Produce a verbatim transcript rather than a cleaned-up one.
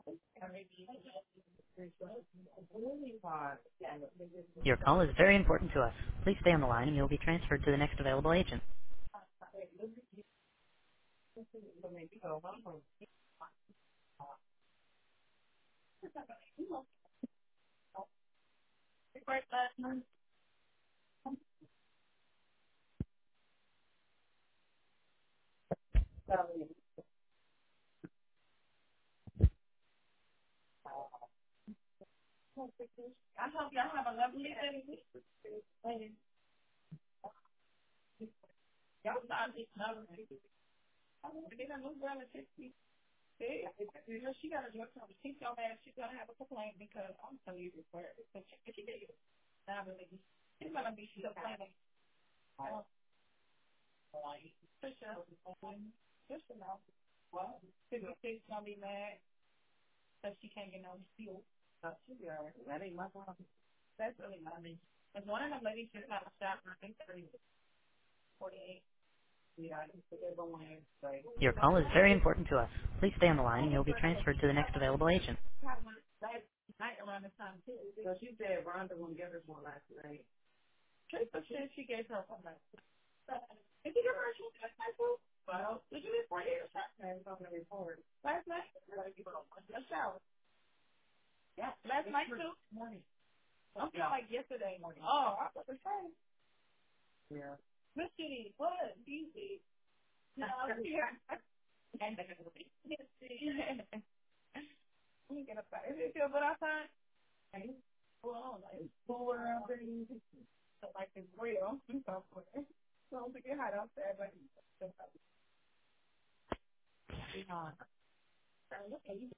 Your call is very important to us. Please stay on the line and you'll be transferred to the next available agent. Your call is very important to us. Please stay on the line and you'll be transferred to the next available agent.